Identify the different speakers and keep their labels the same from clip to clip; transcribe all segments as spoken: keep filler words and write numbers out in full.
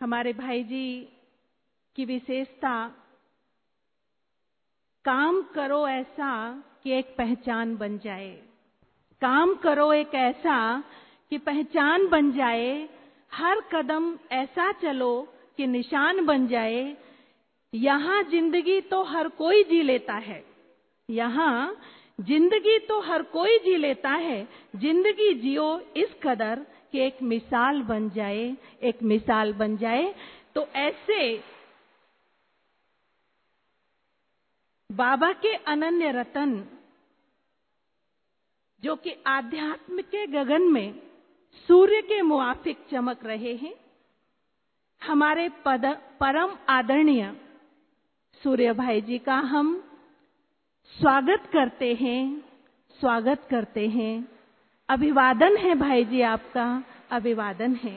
Speaker 1: हमारे भाई जी की विशेषता, काम करो ऐसा कि एक पहचान बन जाए। काम करो एक ऐसा कि पहचान बन जाए, हर कदम ऐसा चलो कि निशान बन जाए। यहाँ जिंदगी तो हर कोई जी लेता है, यहाँ जिंदगी तो हर कोई जी लेता है। जिंदगी जियो इस कदर कि एक मिसाल बन जाए, एक मिसाल बन जाए। तो ऐसे बाबा के अनन्य रतन, जो कि आध्यात्म के गगन में सूर्य के मुआफिक चमक रहे हैं, हमारे पद परम आदरणीय सूर्य भाई जी का हम स्वागत करते हैं, स्वागत करते हैं। अभिवादन है भाई जी, आपका अभिवादन है।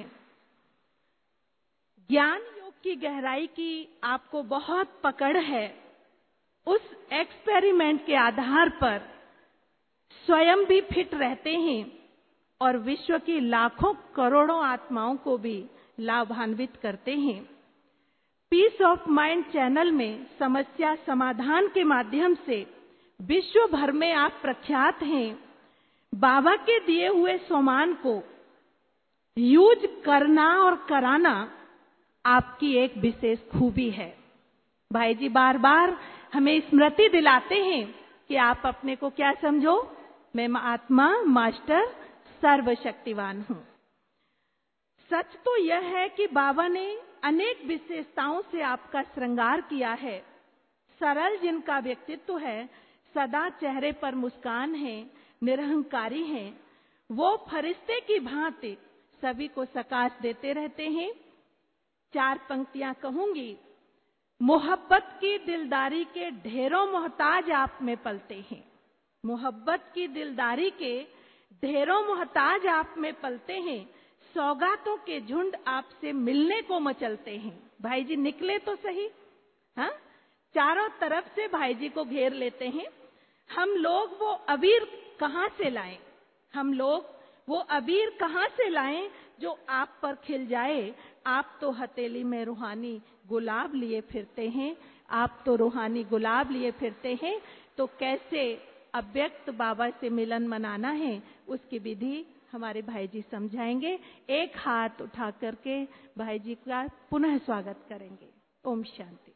Speaker 1: ज्ञान योग की गहराई की आपको बहुत पकड़ है। उस एक्सपेरिमेंट के आधार पर स्वयं भी फिट रहते हैं और विश्व की लाखों करोड़ों आत्माओं को भी लाभान्वित करते हैं। पीस ऑफ माइंड चैनल में समस्या समाधान के माध्यम से विश्व भर में आप प्रख्यात हैं। बाबा के दिए हुए सोमान को यूज करना और कराना आपकी एक विशेष खूबी है। भाई जी बार बार हमें स्मृति दिलाते हैं कि आप अपने को क्या समझो, मैं आत्मा मास्टर सर्वशक्तिवान हूं। सच तो यह है कि बाबा ने अनेक विशेषताओं से आपका श्रृंगार किया है। सरल जिनका व्यक्तित्व है, सदा चेहरे पर मुस्कान है, निरहंकारी हैं, वो फरिश्ते की भांति सभी को सकाश देते रहते हैं। चार पंक्तियां कहूंगी। मोहब्बत की दिलदारी के ढेरों मोहताज आप में पलते हैं। मोहब्बत की दिलदारी के ढेरों मोहताज आप में पलते हैं। सौगातों के झुंड आपसे मिलने को मचलते हैं। भाई जी निकले तो सही, हाँ? चारों तरफ से भाई जी को घेर लेते हैं। हम लोग वो अबीर कहां से लाएं? हम लोग वो अबीर कहां से लाएं जो आप पर खिल जाए? आप तो हथेली में रूहानी गुलाब लिए फिरते हैं। आप तो रूहानी गुलाब लिए फिरते हैं। तो कैसे अव्यक्त बाबा से मिलन मनाना है, उसकी विधि हमारे भाई जी समझाएंगे। एक हाथ उठा करके भाई जी का पुनः स्वागत करेंगे। ओम शांति।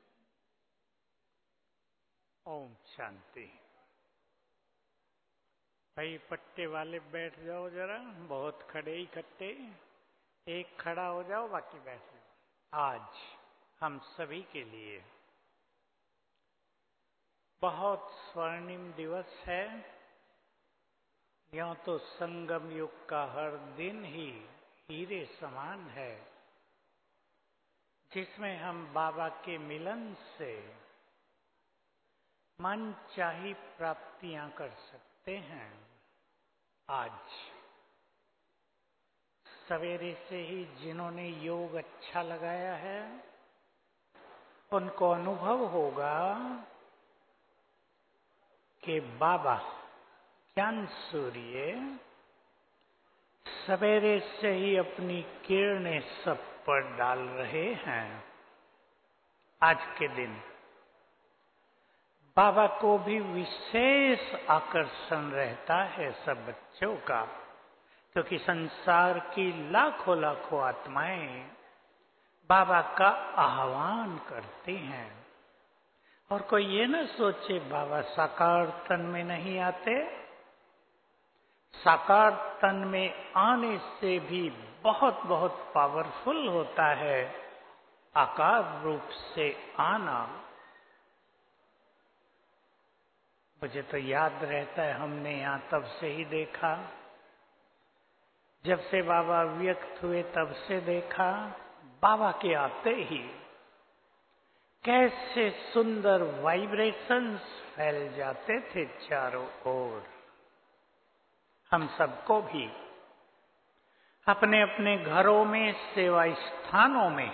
Speaker 2: ओम शांति। भाई पट्टे वाले बैठ जाओ जरा, बहुत खड़े इकट्ठे, एक खड़ा हो जाओ, बाकी बैठ जाओ। आज हम सभी के लिए बहुत स्वर्णिम दिवस है। यह तो संगम युग का हर दिन ही हीरे समान है, जिसमें हम बाबा के मिलन से मन चाही प्राप्तियां कर सकते हैं। आज सवेरे से ही जिन्होंने योग अच्छा लगाया है, उनको अनुभव होगा कि बाबा ज्ञान सूर्य सवेरे से ही अपनी किरणें सब पर डाल रहे हैं। आज के दिन बाबा को भी विशेष आकर्षण रहता है सब बच्चों का, क्योंकि संसार की लाखों लाखों आत्माएं बाबा का आह्वान करती हैं। और कोई ये न सोचे बाबा साकार तन में नहीं आते। साकार तन में आने से भी बहुत बहुत पावरफुल होता है आकार रूप से आना। मुझे तो याद रहता है, हमने यहां तब से ही देखा, जब से बाबा व्यक्त हुए तब से देखा, बाबा के आते ही कैसे सुंदर वाइब्रेशंस फैल जाते थे चारों ओर। हम सबको भी अपने अपने घरों में, सेवा स्थानों में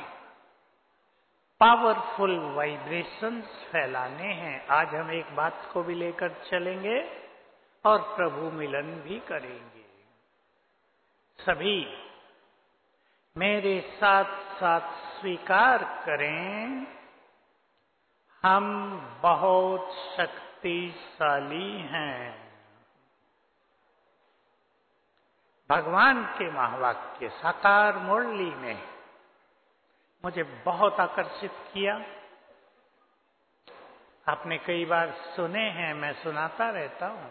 Speaker 2: पावरफुल वाइब्रेशंस फैलाने हैं। आज हम एक बात को भी लेकर चलेंगे और प्रभु मिलन भी करेंगे। सभी मेरे साथ साथ स्वीकार करें, हम बहुत शक्तिशाली हैं। भगवान के महावाक्य साकार मुरली में मुझे बहुत आकर्षित किया। आपने कई बार सुने हैं, मैं सुनाता रहता हूं।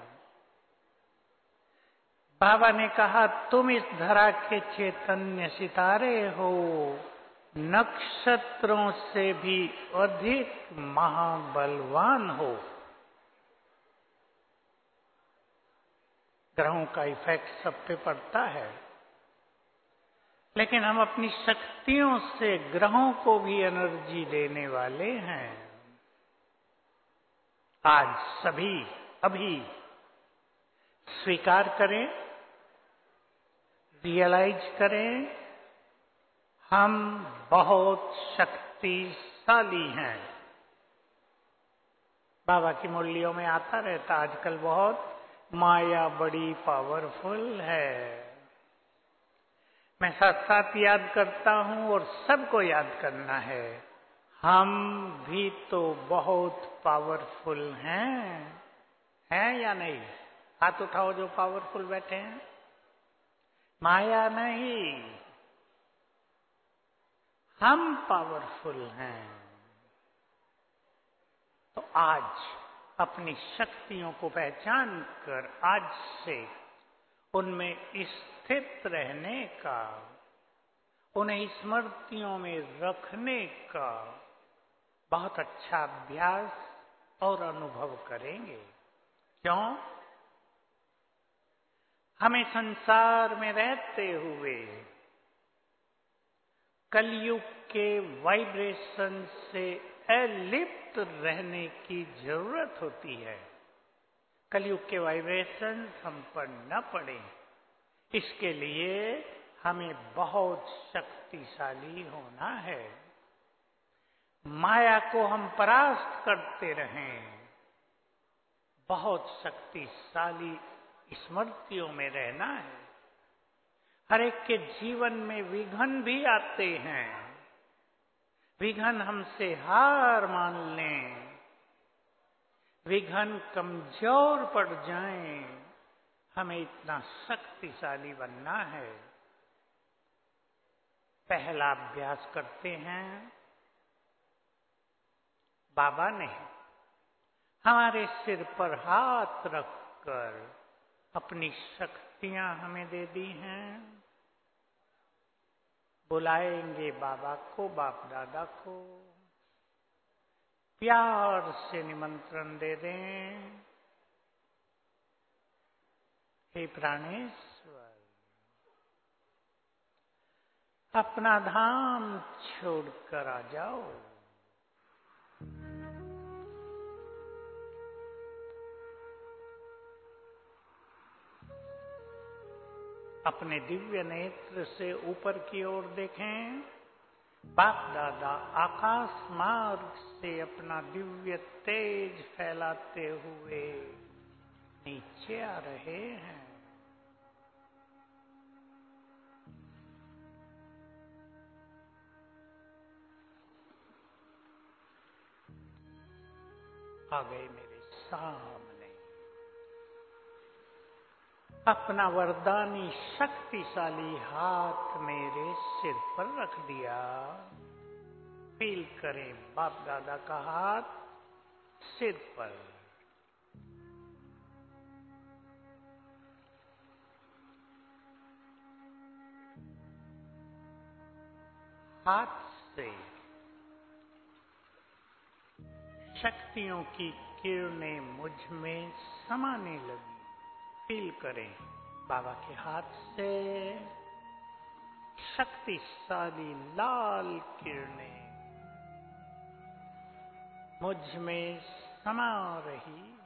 Speaker 2: बाबा ने कहा, तुम इस धरा के चैतन्य सितारे हो, नक्षत्रों से भी अधिक महाबलवान हो। ग्रहों का इफेक्ट सब पे पड़ता है, लेकिन हम अपनी शक्तियों से ग्रहों को भी एनर्जी देने वाले हैं। आज सभी अभी स्वीकार करें, रियलाइज करें, हम बहुत शक्तिशाली हैं। बाबा की मुरलियों में आता रहता आजकल बहुत, माया बड़ी पावरफुल है। मैं साथ साथ याद करता हूं और सबको याद करना है, हम भी तो बहुत पावरफुल हैं, हैं या नहीं? हाथ उठाओ जो पावरफुल बैठे हैं। माया नहीं, हम पावरफुल हैं। तो आज अपनी शक्तियों को पहचान कर आज से उनमें स्थित रहने का, उन्हें स्मृतियों में रखने का बहुत अच्छा अभ्यास और अनुभव करेंगे। क्यों? हमें संसार में रहते हुए कलयुग के वाइब्रेशन से अलिप्त रहने की जरूरत होती है। कलयुग के वाइब्रेशन हम पर न पड़े, इसके लिए हमें बहुत शक्तिशाली होना है। माया को हम परास्त करते रहें, बहुत शक्तिशाली स्मृतियों में रहना है। हर एक के जीवन में विघ्न भी आते हैं, विघ्न हमसे हार मान लें, विघ्न कमजोर पड़ जाएं, हमें इतना शक्तिशाली बनना है। पहला अभ्यास करते हैं। बाबा ने हमारे सिर पर हाथ रखकर अपनी शक्तियां हमें दे दी हैं। बुलाएंगे बाबा को, बाप दादा को, प्यार से निमंत्रण दे दें। हे प्राणेश्वर, अपना धाम छोड़कर आ जाओ। अपने दिव्य नेत्र से ऊपर की ओर देखें। बाप दादा आकाश मार्ग से अपना दिव्य तेज फैलाते हुए नीचे आ रहे हैं। आ गए मेरे सामने। अपना वरदानी शक्तिशाली हाथ मेरे सिर पर रख दिया। फील करें बाप दादा का हाथ सिर पर। हाथ से शक्तियों की किरणें मुझ में समाने लगी। फील करें बाबा के हाथ से शक्तिशाली लाल किरणें मुझ में समा रही है।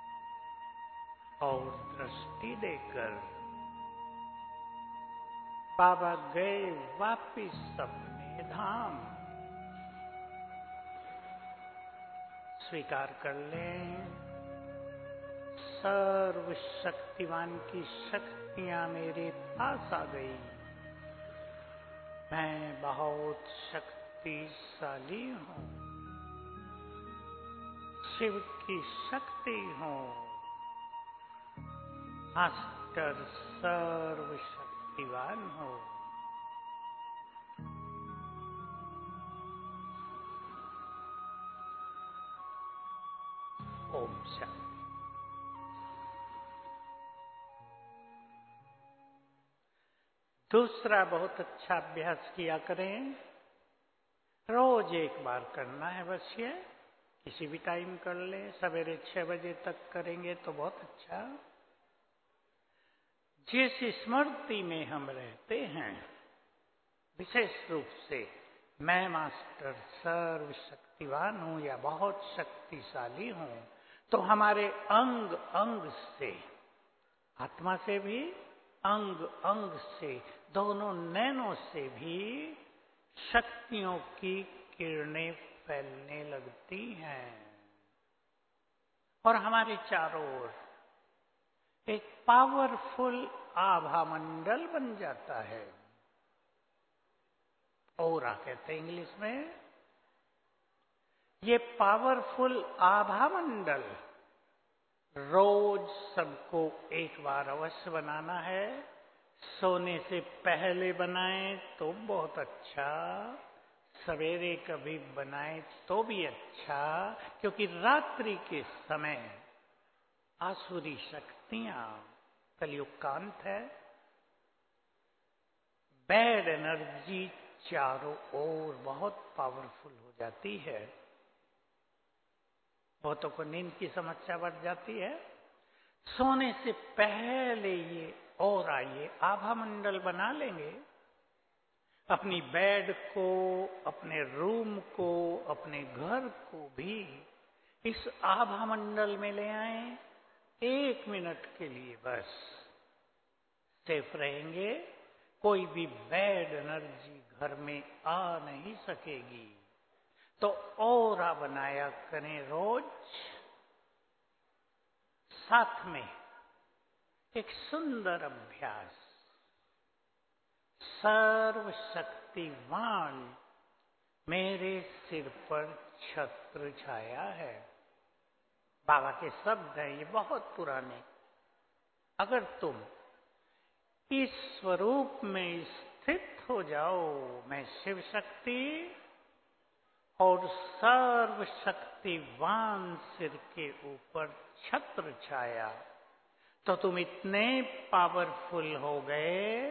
Speaker 2: और दृष्टि देकर बाबा गए वापिस अपने धाम। स्वीकार कर लें, सर्वशक्तिमान की शक्तियां मेरे पास आ गई। मैं बहुत शक्तिशाली हूं, शिव की शक्ति हूं, मास्टर सर्वशक्तिवान हूं। ओम शांति। दूसरा बहुत अच्छा अभ्यास किया करें, रोज एक बार करना है बस। ये किसी भी टाइम कर लें, सवेरे छह बजे तक करेंगे तो बहुत अच्छा। जिस स्मृति में हम रहते हैं, विशेष रूप से मैं मास्टर सर्वशक्तिवान हूं या बहुत शक्तिशाली हूं, तो हमारे अंग अंग से, आत्मा से भी, अंग अंग से, दोनों नैनों से भी शक्तियों की किरणें फैलने लगती हैं और हमारे चारों ओर एक पावरफुल आभा मंडल बन जाता है। औरा कहते हैं इंग्लिश में। ये पावरफुल आभा मंडल रोज सबको एक बार अवश्य बनाना है। सोने से पहले बनाएं तो बहुत अच्छा, सवेरे कभी बनाएं तो भी अच्छा, क्योंकि रात्रि के समय आसुरी शक्तियां, कलयुग का अंत है, बैड एनर्जी चारों ओर बहुत पावरफुल हो जाती है। बहुतों को नींद की समस्या बढ़ जाती है। सोने से पहले ये और आइए आभा मंडल बना लेंगे। अपनी बेड को, अपने रूम को, अपने घर को भी इस आभा मंडल में ले आएं। एक मिनट के लिए बस सेफ रहेंगे। कोई भी बैड एनर्जी घर में आ नहीं सकेगी। तो औरा बनाया करें रोज। साथ में एक सुंदर अभ्यास, सर्वशक्तिवान मेरे सिर पर छत्र छाया है। बाबा के शब्द हैं, ये बहुत पुराने। अगर तुम इस स्वरूप में स्थित हो जाओ, मैं शिव शक्ति और सर्वशक्तिवान सिर के ऊपर छत्र छाया, तो तुम इतने पावरफुल हो गए,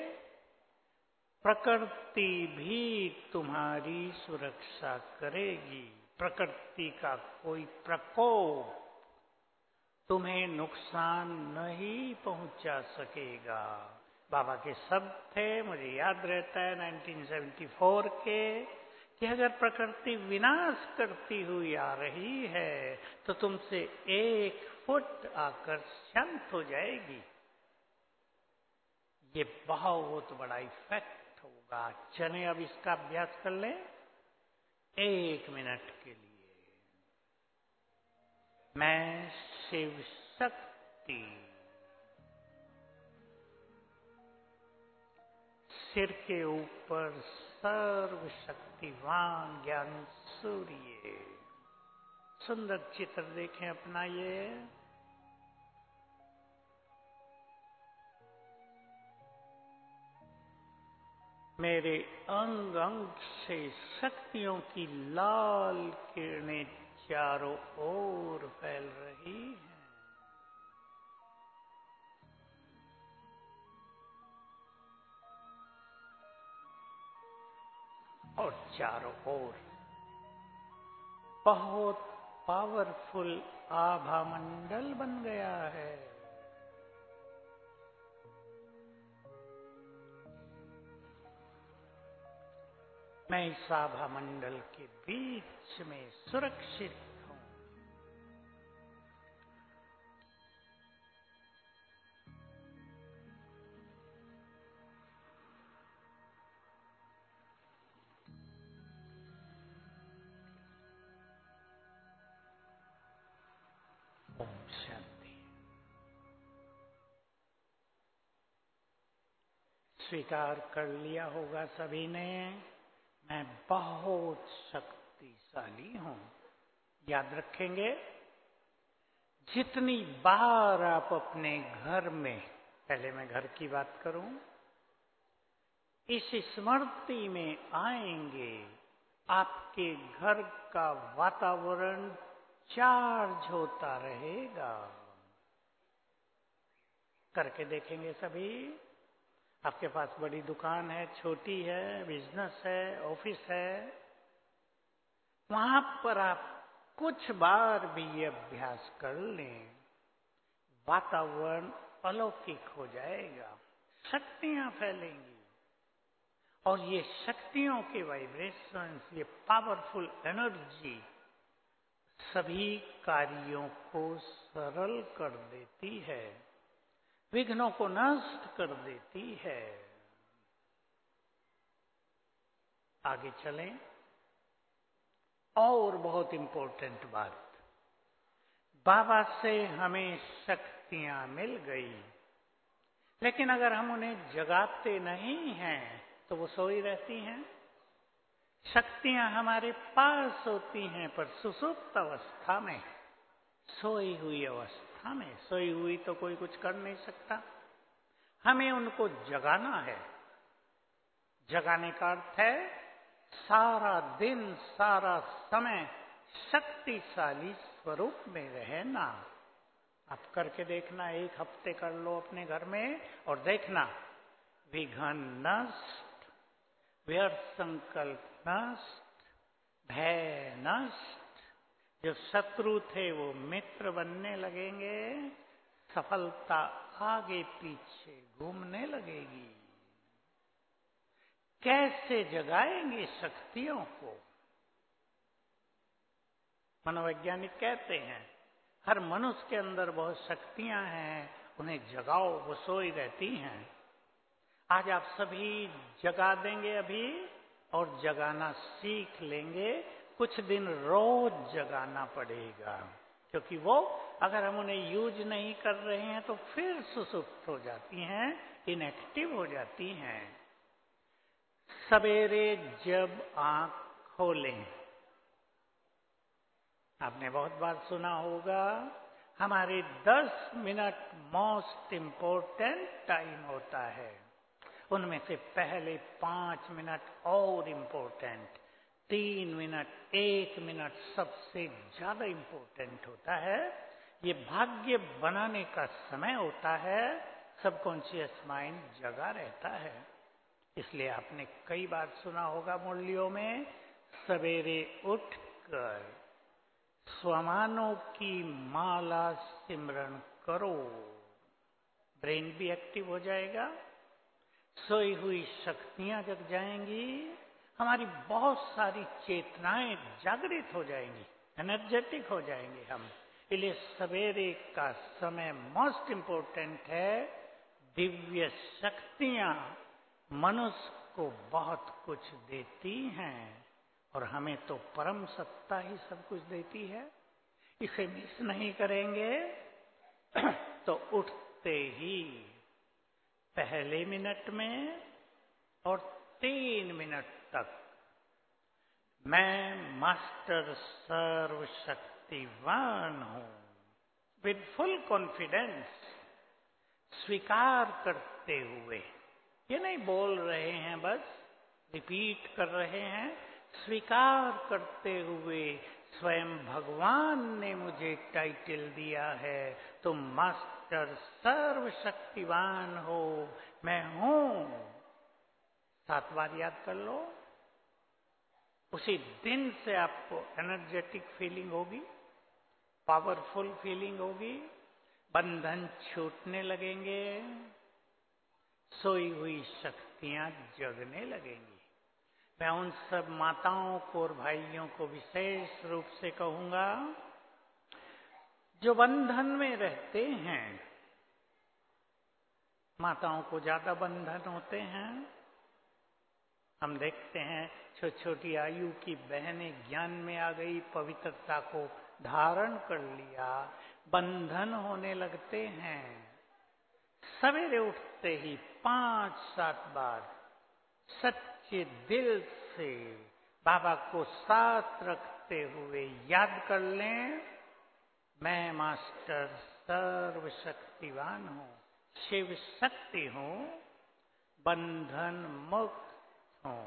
Speaker 2: प्रकृति भी तुम्हारी सुरक्षा करेगी। प्रकृति का कोई प्रकोप तुम्हें नुकसान नहीं पहुंचा सकेगा। बाबा के शब्द थे, मुझे याद रहता है उन्नीस सौ चौहत्तर के, कि अगर प्रकृति विनाश करती हुई आ रही है तो तुमसे एक फुट आकर शांत हो जाएगी। ये बहुत बड़ा इफेक्ट होगा। चलें अब इसका अभ्यास कर लें एक मिनट के लिए। मैं शिव शक्ति, सिर के ऊपर सर्वशक्तिवान ज्ञान सूर्य। सुंदर चित्र देखें अपना ये। मेरे अंग अंग से शक्तियों की लाल किरणें चारों ओर फैल रही हैं और चारों ओर बहुत पावरफुल आभा मंडल बन गया है। मैं इस आभा मंडल के बीच में सुरक्षित हूं। शांति। स्वीकार कर लिया होगा सभी ने, मैं बहुत शक्तिशाली हूं। याद रखेंगे, जितनी बार आप अपने घर में, पहले मैं घर की बात करूं, इस स्मृति में आएंगे, आपके घर का वातावरण चार्ज होता रहेगा। करके देखेंगे सभी। आपके पास बड़ी दुकान है, छोटी है, बिजनेस है, ऑफिस है, वहां पर आप कुछ बार भी ये अभ्यास कर लें, वातावरण अलौकिक हो जाएगा, शक्तियां फैलेंगी और ये शक्तियों के वाइब्रेशंस, ये पावरफुल एनर्जी सभी कार्यों को सरल कर देती है, विघ्नों को नष्ट कर देती है। आगे चलें। और बहुत इंपॉर्टेंट बात, बाबा से हमें शक्तियां मिल गई, लेकिन अगर हम उन्हें जगाते नहीं हैं तो वो सोई रहती हैं। शक्तियां हमारे पास होती हैं पर सुसुप्त अवस्था में, सोई हुई अवस्था में। सोई हुई तो कोई कुछ कर नहीं सकता, हमें उनको जगाना है। जगाने का अर्थ है सारा दिन, सारा समय शक्तिशाली स्वरूप में रहना। आप करके देखना, एक हफ्ते कर लो अपने घर में और देखना, विघ्न नष्ट, व्यर्थ संकल्प नष्ट, भय नष्ट, जो शत्रु थे वो मित्र बनने लगेंगे, सफलता आगे पीछे घूमने लगेगी। कैसे जगाएंगे शक्तियों को? मनोवैज्ञानिक कहते हैं हर मनुष्य के अंदर बहुत शक्तियां हैं, उन्हें जगाओ, वो सोई रहती हैं। आज आप सभी जगा देंगे अभी और जगाना सीख लेंगे। कुछ दिन रोज जगाना पड़ेगा, क्योंकि वो अगर हम उन्हें यूज नहीं कर रहे हैं तो फिर सुसुप्त हो जाती हैं, इनएक्टिव हो जाती हैं। सवेरे जब आंख खोलें, आपने बहुत बार सुना होगा, हमारे दस मिनट मोस्ट इंपोर्टेंट टाइम होता है। उनमें से पहले पांच मिनट और इंपोर्टेंट, तीन मिनट, एक मिनट सबसे ज्यादा इंपोर्टेंट होता है। ये भाग्य बनाने का समय होता है, सबकॉन्शियस माइंड जगा रहता है। इसलिए आपने कई बार सुना होगा मुरलियों में, सवेरे उठकर स्वमानों की माला सिमरण करो, ब्रेन भी एक्टिव हो जाएगा, सोई हुई शक्तियां जग जाएंगी, हमारी बहुत सारी चेतनाएं जागृत हो जाएंगी, एनर्जेटिक हो जाएंगे हम। इसलिए सवेरे का समय मोस्ट इंपोर्टेंट है। दिव्य शक्तियां मनुष्य को बहुत कुछ देती हैं और हमें तो परम सत्ता ही सब कुछ देती है। इसे मिस नहीं करेंगे तो उठते ही पहले मिनट में और तीन मिनट तक मैं मास्टर सर्वशक्तिवान हूं, विद फुल कॉन्फिडेंस, स्वीकार करते हुए, ये नहीं बोल रहे हैं बस, रिपीट कर रहे हैं, स्वीकार करते हुए, स्वयं भगवान ने मुझे टाइटल दिया है, तुम मास्टर सर्वशक्तिवान हो, मैं हूं। सात बार याद कर लो। उसी दिन से आपको एनर्जेटिक फीलिंग होगी, पावरफुल फीलिंग होगी, बंधन छूटने लगेंगे, सोई हुई शक्तियां जगने लगेंगी। मैं उन सब माताओं को और भाइयों को विशेष रूप से कहूंगा जो बंधन में रहते हैं। माताओं को ज्यादा बंधन होते हैं। हम देखते हैं छोटी छोटी आयु की बहनें ज्ञान में आ गई, पवित्रता को धारण कर लिया, बंधन होने लगते हैं। सवेरे उठते ही पांच सात बार सच्चे दिल से बाबा को साथ रखते हुए याद कर लें, मैं मास्टर सर्वशक्तिवान हूं, शिव शक्ति हूं, बंधन मुक्त हूं।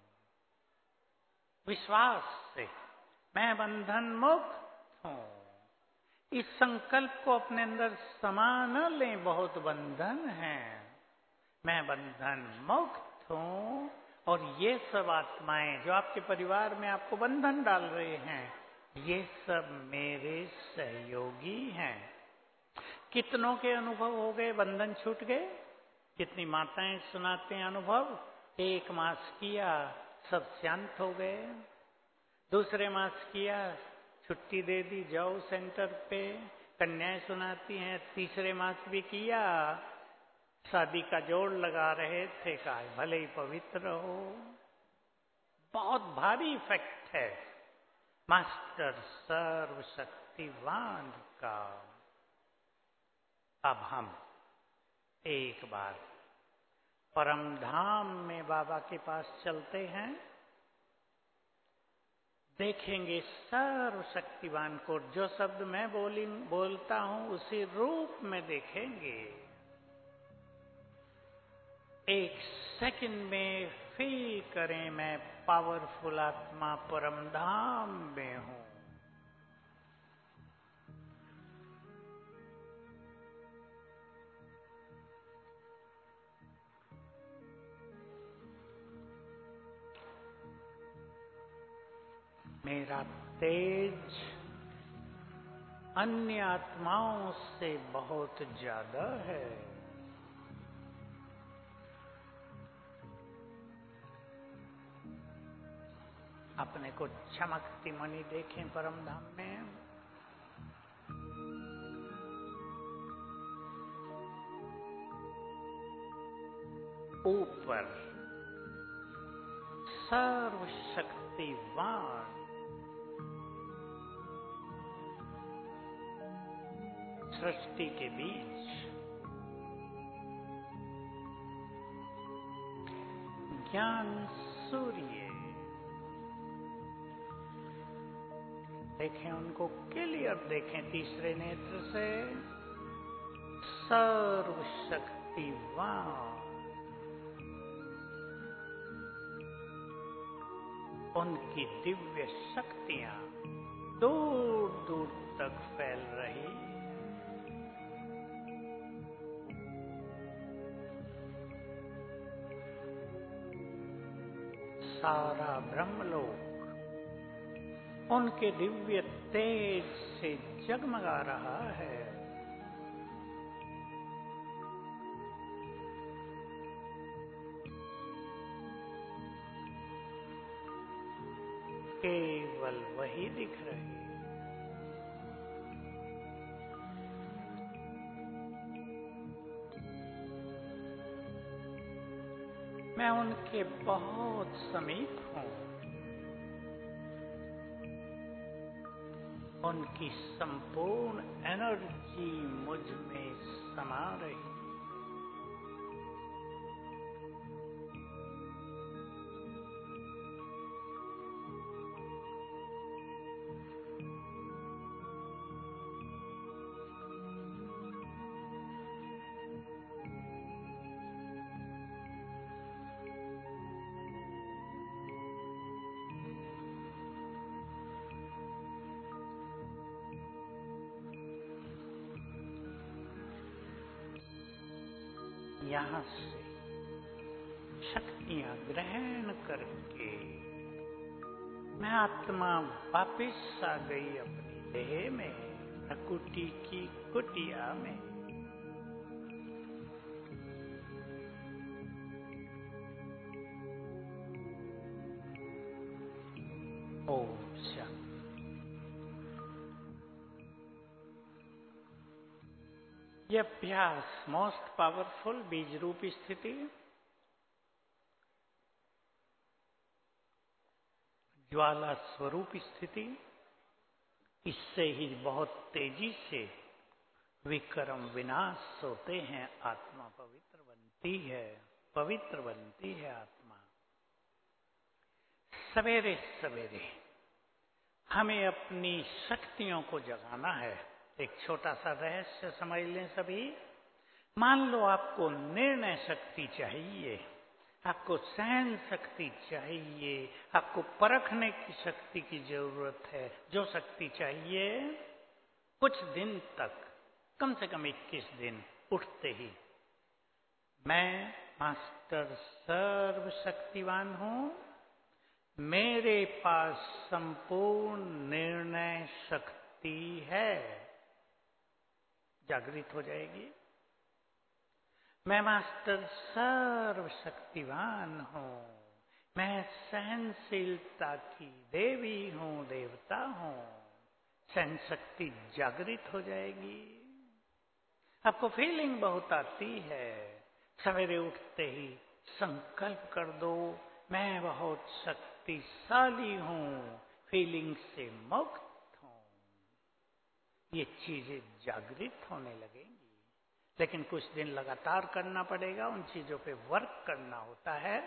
Speaker 2: विश्वास से मैं बंधन मुक्त हूं। इस संकल्प को अपने अंदर समा न लें, बहुत बंधन है। मैं बंधन मुक्त हूं और ये सब आत्माएं जो आपके परिवार में आपको बंधन डाल रहे हैं, ये सब मेरे सहयोगी हैं। कितनों के अनुभव हो गए, बंधन छूट गए? कितनी माताएं सुनाते हैं अनुभव, एक मास किया सब शांत हो गए, दूसरे मास किया छुट्टी दे दी, जाओ सेंटर पे। कन्याएं सुनाती हैं तीसरे मास भी किया, शादी का जोड़ लगा रहे थे, कहा भले ही पवित्र हो। बहुत भारी इफेक्ट है मास्टर सर्वशक्तिवान का। अब हम एक बार परम धाम में बाबा के पास चलते हैं, देखेंगे सर्वशक्तिवान को। जो शब्द मैं बोली बोलता हूं उसी रूप में देखेंगे। एक सेकंड में फील करें, मैं पावरफुल आत्मा परम धाम में हूं। मेरा तेज अन्य आत्माओं से बहुत ज्यादा है। अपने को चमकती मणि देखें परम धाम में। ऊपर सर्वशक्तिवान सृष्टि के बीच ज्ञान सूर्य, देखें उनको क्लियर, देखें तीसरे नेत्र से। सर्वशक्तिवान उनकी दिव्य शक्तियां दूर दूर तक फैल रही। सारा ब्रह्मलोक उनके दिव्य तेज से जगमगा रहा है। केवल वही दिख रहे। मैं उनके बहुत समीप हूं। उनकी संपूर्ण एनर्जी मुझ में समा रही। यहां से शक्तियां ग्रहण करके मैं आत्मा वापिस आ गई अपनी देह में, प्रकृति की कुटिया में। ओम शांति। यह अभ्यास मोस्ट पावरफुल बीज रूप स्थिति, ज्वाला स्वरूप स्थिति, इससे ही बहुत तेजी से विक्रम विनाश होते हैं, आत्मा पवित्र बनती है, पवित्र बनती है आत्मा। सवेरे सवेरे हमें अपनी शक्तियों को जगाना है। एक छोटा सा रहस्य समझ लें सभी। मान लो आपको निर्णय शक्ति चाहिए, आपको सहन शक्ति चाहिए, आपको परखने की शक्ति की जरूरत है। जो शक्ति चाहिए, कुछ दिन तक, कम से कम इक्कीस दिन उठते ही, मैं मास्टर सर्वशक्तिवान हूं, मेरे पास संपूर्ण निर्णय शक्ति है, जागृत हो जाएगी। मैं मास्टर सर्वशक्तिवान हूं, मैं सहनशीलता की देवी हूं, देवता हूं। सहन शक्ति जागृत हो जाएगी। आपको फीलिंग बहुत आती है। सवेरे उठते ही संकल्प कर दो, मैं बहुत शक्तिशाली हूं, फीलिंग से मुक्त हूं। ये चीजें जागृत होने लगेंगी। लेकिन कुछ दिन लगातार करना पड़ेगा, उन चीजों पे वर्क करना होता है।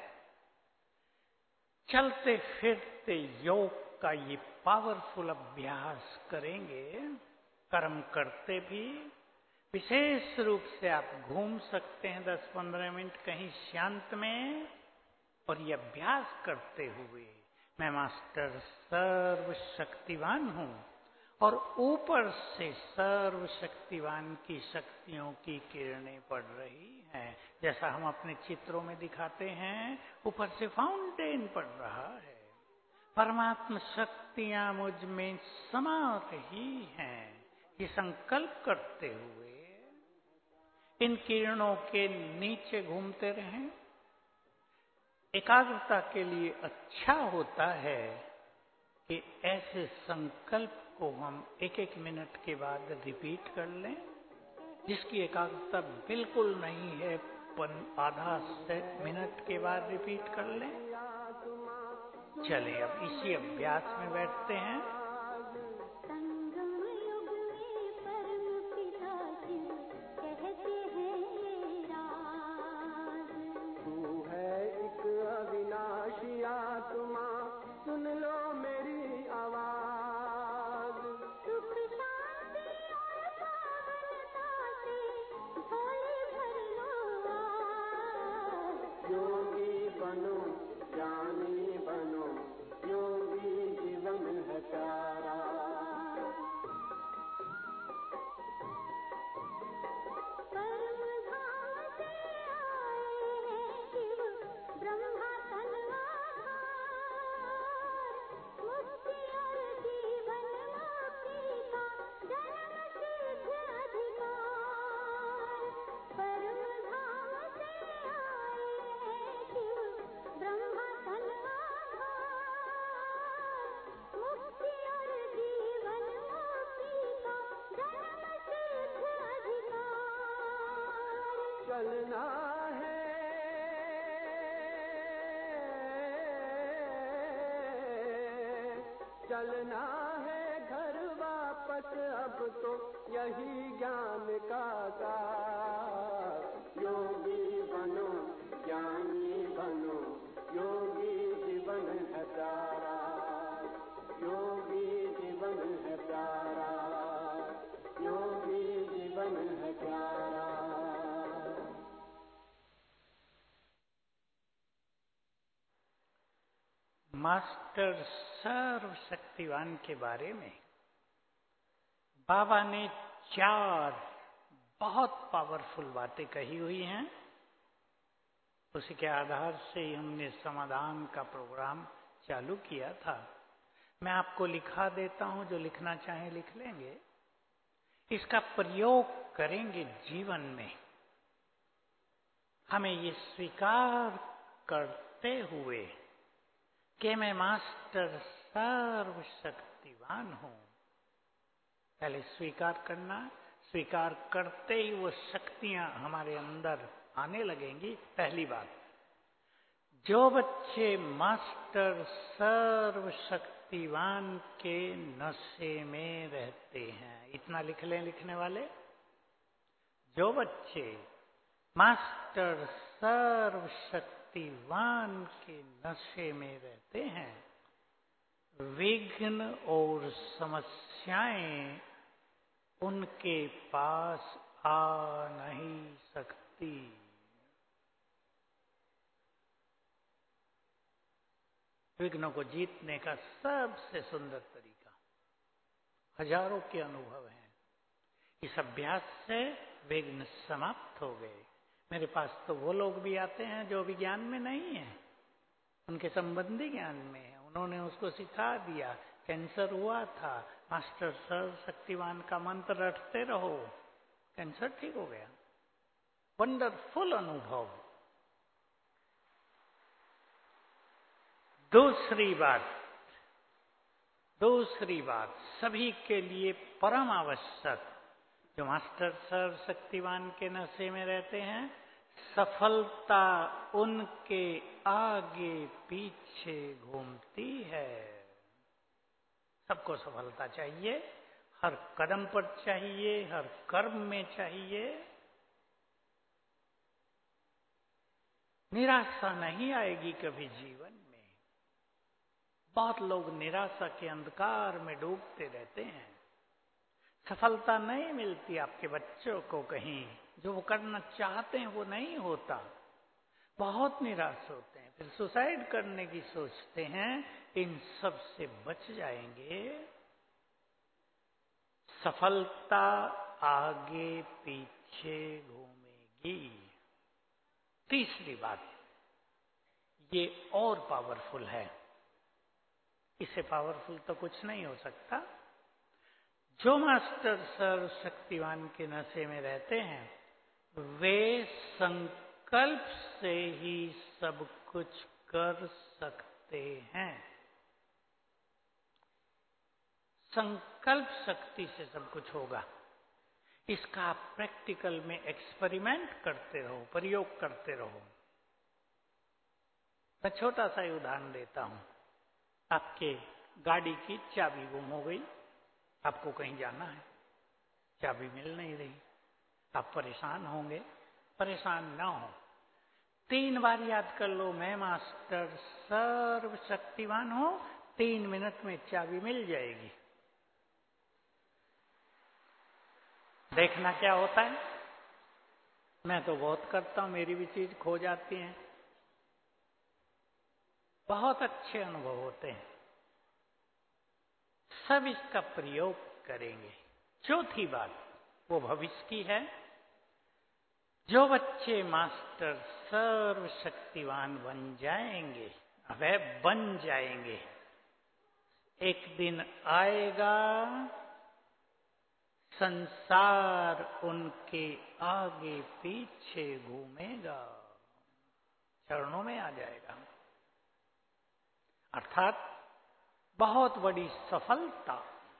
Speaker 2: चलते फिरते योग का ये पावरफुल अभ्यास करेंगे। कर्म करते भी विशेष रूप से आप घूम सकते हैं दस पंद्रह मिनट कहीं शांत में, और ये अभ्यास करते हुए मैं मास्टर सर्वशक्तिवान हूं, और ऊपर से सर्वशक्तिवान की शक्तियों की किरणें पड़ रही हैं। जैसा हम अपने चित्रों में दिखाते हैं, ऊपर से फाउंटेन पड़ रहा है। परमात्मा शक्तियां मुझ में समा रही हैं। ये संकल्प करते हुए इन किरणों के नीचे घूमते रहें। एकाग्रता के लिए अच्छा होता है कि ऐसे संकल्प को हम एक एक मिनट के बाद रिपीट कर लें। जिसकी एकाग्रता बिल्कुल नहीं है, आधा से मिनट के बाद रिपीट कर लें। चलिए अब इसी अभ्यास में बैठते हैं।
Speaker 3: सुन लो मेरी आवाज, सुख शांति और पावनता से झोली भर लो आज। योगी बनो, ज्ञानी बनो, योगी जीवन है प्यारा। परम धाम से आए हैं शिव ब्रह्मा तन मुक्ति और जीवन मुक्ति का जन्म सिद्ध अधिकार। परम धाम से आए हैं शिव ब्रह्मा तन मुक्ति और जीवन मुक्ति का जन्म सिद्ध अधिकार। चलना है चलना है घर वापस, अब तो यही ज्ञान का सार। योगी बनो, ज्ञानी बनो, योगी जीवन है प्यारा। योगी जीवन है प्यारा, योगी जीवन है प्यारा।
Speaker 2: मास्टर सर्वशक्तिवान के बारे में बाबा ने चार बहुत पावरफुल बातें कही हुई हैं। उसी के आधार से ही हमने समाधान का प्रोग्राम चालू किया था। मैं आपको लिखा देता हूं, जो लिखना चाहें लिख लेंगे। इसका प्रयोग करेंगे जीवन में। हमें ये स्वीकार करते हुए कि मैं मास्टर सर्वशक्तिवान हूं। पहले स्वीकार करना, स्वीकार करते ही वो शक्तियां हमारे अंदर आने लगेंगी। पहली बात, जो बच्चे मास्टर सर्वशक्ति शक्तिवान के नशे में रहते हैं। इतना लिख लें लिखने वाले। जो बच्चे मास्टर सर्वशक्तिवान के नशे में रहते हैं, विघ्न और समस्याएं उनके पास आ नहीं सकती। विघ्नों को जीतने का सबसे सुंदर तरीका, हजारों के अनुभव हैं। इस अभ्यास से विघ्न समाप्त हो गए। मेरे पास तो वो लोग भी आते हैं जो विज्ञान में नहीं है, उनके संबंधी ज्ञान में है। उन्होंने उसको सिखा दिया। कैंसर हुआ था, मास्टर सर्वशक्तिवान का मंत्र रटते रहो, कैंसर ठीक हो गया। वंडरफुल अनुभव। दूसरी बात दूसरी बात सभी के लिए परम आवश्यक, जो मास्टर सर्वशक्तिवान के नशे में रहते हैं, सफलता उनके आगे पीछे घूमती है। सबको सफलता चाहिए, हर कदम पर चाहिए, हर कर्म में चाहिए। निराशा नहीं आएगी कभी जीवन में। बहुत लोग निराशा के अंधकार में डूबते रहते हैं। सफलता नहीं मिलती आपके बच्चों को, कहीं जो वो करना चाहते हैं वो नहीं होता, बहुत निराश होते हैं, फिर सुसाइड करने की सोचते हैं। इन सब से बच जाएंगे। सफलता आगे पीछे घूमेगी। तीसरी बात, ये और पावरफुल है, इससे पावरफुल तो कुछ नहीं हो सकता। जो मास्टर सर्वशक्तिवान के नशे में रहते हैं, वे संकल्प से ही सब कुछ कर सकते हैं। संकल्प शक्ति से सब कुछ होगा। इसका आप प्रैक्टिकल में एक्सपेरिमेंट करते रहो, प्रयोग करते रहो। मैं छोटा सा ही उदाहरण देता हूं। आपके गाड़ी की चाबी गुम हो गई, आपको कहीं जाना है, चाबी मिल नहीं रही, आप परेशान होंगे। परेशान ना हो, तीन बार याद कर लो, मैं मास्टर सर्वशक्तिवान हूं, तीन मिनट में चाबी मिल जाएगी। देखना क्या होता है। मैं तो बहुत करता हूं, मेरी भी चीज खो जाती है। बहुत अच्छे अनुभव होते हैं। सब इसका प्रयोग करेंगे। चौथी बात वो भविष्य की है। जो बच्चे मास्टर सर्वशक्तिवान बन जाएंगे, वह बन जाएंगे, एक दिन आएगा संसार उनके आगे पीछे घूमेगा, चरणों में आ जाएगा। अर्थात बहुत बड़ी सफलता,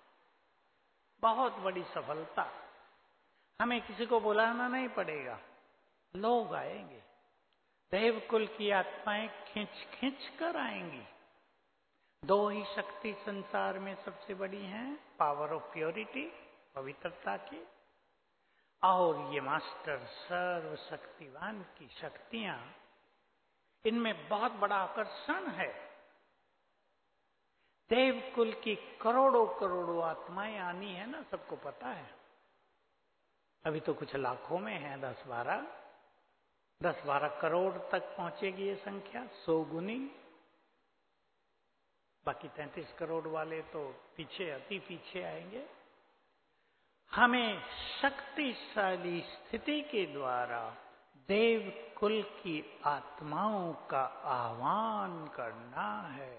Speaker 2: बहुत बड़ी सफलता। हमें किसी को बुलाना नहीं पड़ेगा, लोग आएंगे। देवकुल की आत्माएं खींच खींच कर आएंगी। दो ही शक्ति संसार में सबसे बड़ी हैं, पावर ऑफ प्योरिटी, पवित्रता की, और ये मास्टर सर्वशक्तिवान की शक्तियां। इनमें बहुत बड़ा आकर्षण है। देवकुल की करोड़ों करोड़ों आत्माएं आनी है ना, सबको पता है। अभी तो कुछ लाखों में है, दस बारह दस बारह करोड़ तक पहुंचेगी ये संख्या, सौ गुनी। बाकी तैंतीस करोड़ वाले तो पीछे, अति पीछे आएंगे। हमें शक्तिशाली स्थिति के द्वारा देवकुल की आत्माओं का आह्वान करना है,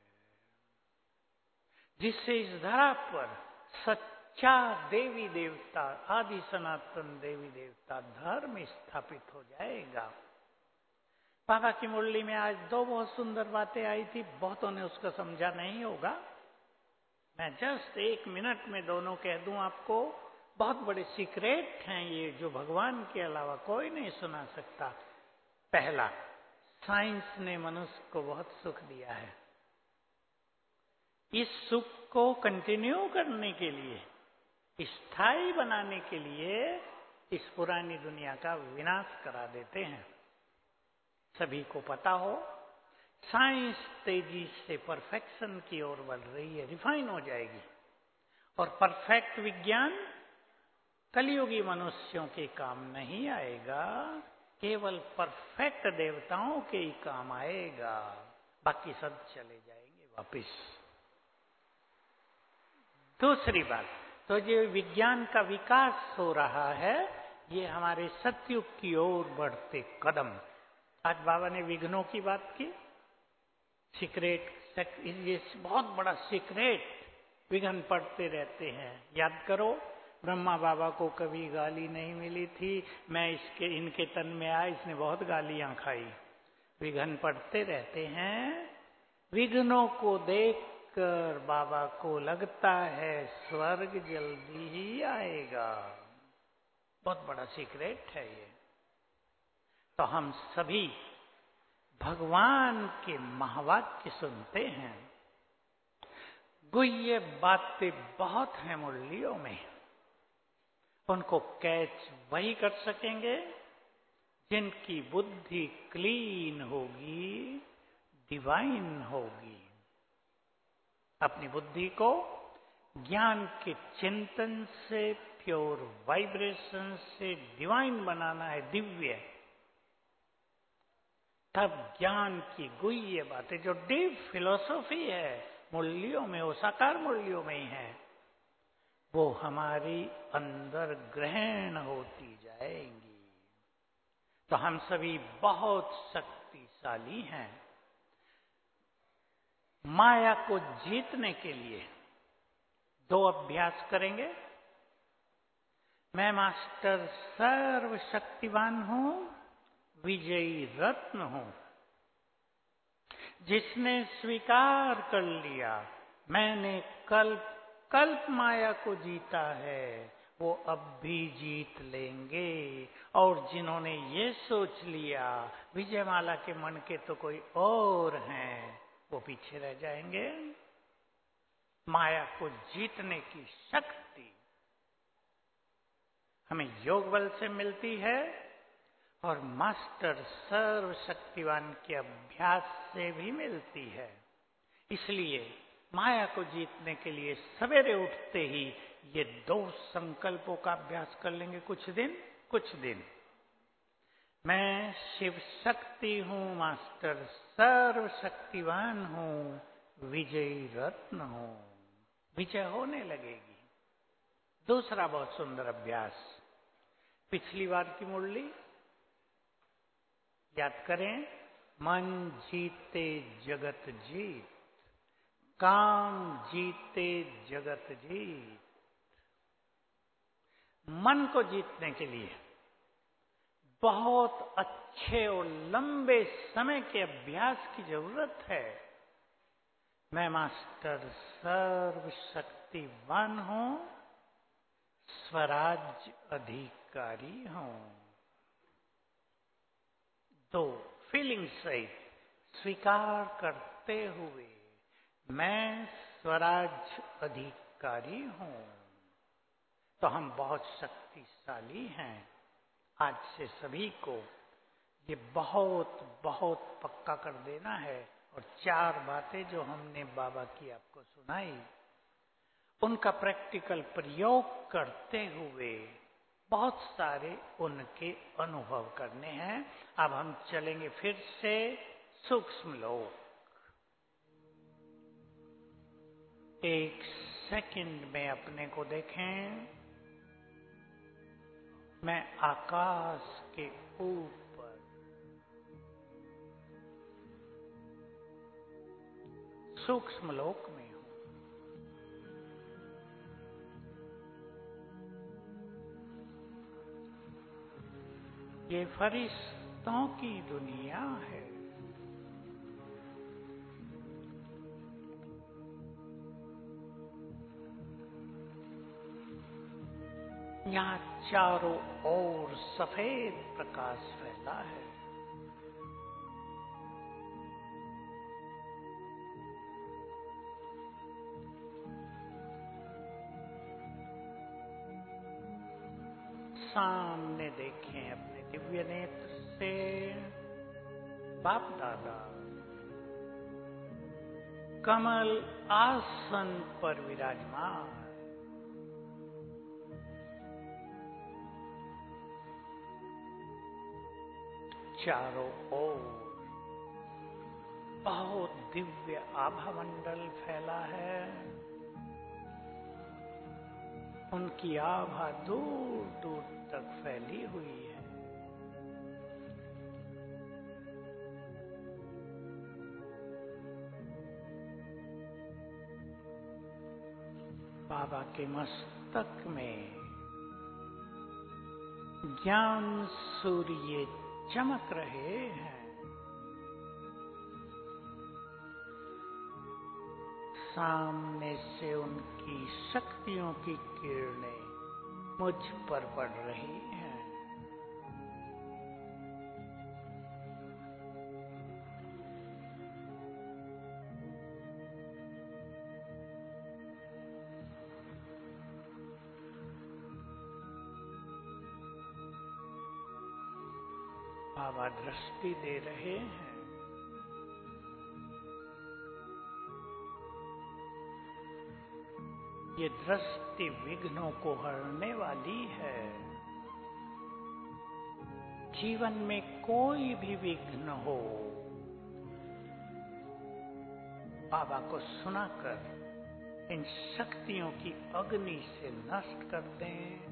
Speaker 2: जिससे इस धरा पर सच्चा देवी देवता, आदि सनातन देवी देवता धर्म स्थापित हो जाएगा। बाबा की मुरली में आज दो बहुत सुंदर बातें आई थी, बहुतों ने उसको समझा नहीं होगा। मैं जस्ट एक मिनट में दोनों कह दूं आपको। बहुत बड़े सीक्रेट हैं ये, जो भगवान के अलावा कोई नहीं सुना सकता। पहला, साइंस ने मनुष्य को बहुत सुख दिया है। इस सुख को कंटिन्यू करने के लिए, स्थायी बनाने के लिए इस पुरानी दुनिया का विनाश करा देते हैं। सभी को पता हो, साइंस तेजी से परफेक्शन की ओर बढ़ रही है, रिफाइन हो जाएगी, और परफेक्ट विज्ञान कलियुगी मनुष्यों के काम नहीं आएगा, केवल परफेक्ट देवताओं के ही काम आएगा, बाकी सब चले जाएंगे वापिस। दूसरी बात, तो जो विज्ञान का विकास हो रहा है, ये हमारे सतयुग की ओर बढ़ते कदम। आज बाबा ने विघ्नों की बात की, सीक्रेट, ये बहुत बड़ा सीक्रेट, विघ्न पड़ते रहते हैं। याद करो, ब्रह्मा बाबा को कभी गाली नहीं मिली थी, मैं इसके इनके तन में आया, इसने बहुत गालियां खाई। विघ्न पड़ते रहते हैं। विघ्नों को देखकर बाबा को लगता है स्वर्ग जल्दी ही आएगा। बहुत बड़ा सीक्रेट है ये। तो हम सभी भगवान के महावाक्य सुनते हैं। गुह्य बातें बहुत हैं मुरलियों में, उनको कैच वही कर सकेंगे जिनकी बुद्धि क्लीन होगी, डिवाइन होगी। अपनी बुद्धि को ज्ञान के चिंतन से, प्योर वाइब्रेशन से डिवाइन बनाना है, दिव्य। तब ज्ञान की गुह्य बातें, जो डीप फिलॉसफी है मूल्यों में, वो साकार मूल्यों में ही है, वो हमारी अंदर ग्रहण होती जाएंगी। तो हम सभी बहुत शक्तिशाली हैं। माया को जीतने के लिए दो अभ्यास करेंगे। मैं मास्टर सर्वशक्तिवान हूं, विजयी रत्न हूं। जिसने स्वीकार कर लिया मैंने कल्प कल्प माया को जीता है, वो अब भी जीत लेंगे। और जिन्होंने ये सोच लिया विजयमाला के मन के तो कोई और हैं, वो पीछे रह जाएंगे। माया को जीतने की शक्ति हमें योग बल से मिलती है और मास्टर सर्वशक्तिवान के अभ्यास से भी मिलती है। इसलिए माया को जीतने के लिए सवेरे उठते ही ये दो संकल्पों का अभ्यास कर लेंगे। कुछ दिन कुछ दिन मैं शिव शक्ति हूं, मास्टर सर्वशक्तिवान हूं, विजयी रत्न हूं। विजय होने लगेगी। दूसरा बहुत सुंदर अभ्यास, पिछली बार की मुरली याद करें। मन जीते जगत जीत, काम जीते जगत जीत। मन को जीतने के लिए बहुत अच्छे और लंबे समय के अभ्यास की जरूरत है। मैं मास्टर सर्वशक्तिवान हूं, स्वराज अधिकारी हूं। तो फीलिंग सहित स्वीकार करते हुए मैं स्वराज अधिकारी हूं, तो हम बहुत शक्तिशाली हैं। आज से सभी को ये बहुत बहुत पक्का कर देना है। और चार बातें जो हमने बाबा की आपको सुनाई, उनका प्रैक्टिकल प्रयोग करते हुए बहुत सारे उनके अनुभव करने हैं। अब हम चलेंगे फिर से सूक्ष्म लोक। एक सेकंड में अपने को देखें। मैं आकाश के ऊपर सूक्ष्म लोक में हूं। ये फरिश्तों की दुनिया है। यहाँ चारों ओर सफेद प्रकाश फैला है। सामने देखें अपने दिव्य नेत्र से बाप दादा कमल आसन पर विराजमान, चारों ओर बहुत दिव्य आभा मंडल फैला है। उनकी आभा दूर दूर तक फैली हुई है। बाबा के मस्तक में ज्ञान सूर्य चमक रहे हैं। सामने से उनकी शक्तियों की किरणें मुझ पर पड़ रही हैं। बाबा दृष्टि दे रहे हैं। ये दृष्टि विघ्नों को हरने वाली है। जीवन में कोई भी विघ्न हो, बाबा को सुनाकर इन शक्तियों की अग्नि से नष्ट कर दें।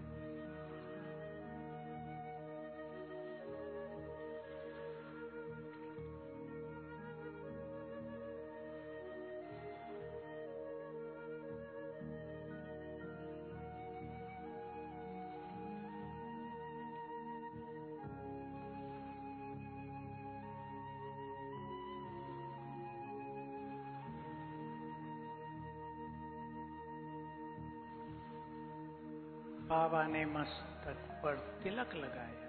Speaker 2: बाबा ने मस्तक पर तिलक लगाया।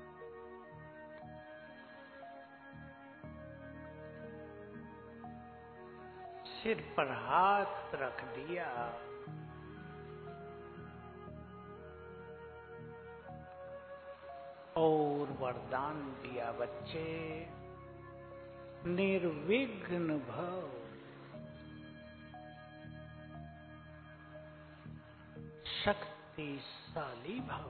Speaker 2: सिर पर हाथ रख दिया। और वरदान दिया, बच्चे निर्विघ्न भव, शक्तिशाली भव।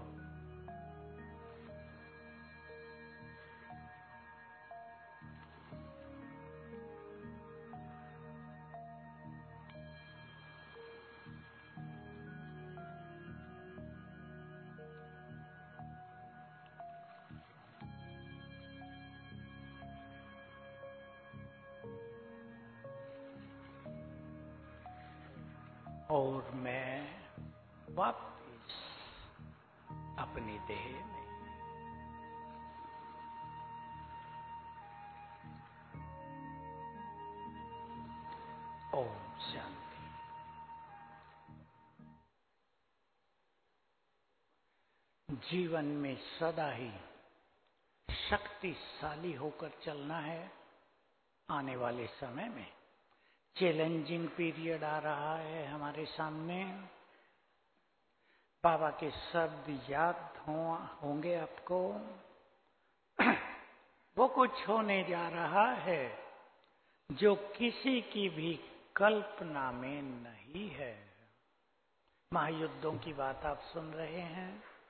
Speaker 2: और मैं वापस अपनी देह में। ओम शांति। जीवन में सदा ही शक्तिशाली होकर चलना है। आने वाले समय में चैलेंजिंग पीरियड आ रहा है हमारे सामने। बाबा के शब्द याद हो, होंगे आपको। वो कुछ होने जा रहा है जो किसी की भी कल्पना में नहीं है। महायुद्धों की बात आप सुन रहे हैं।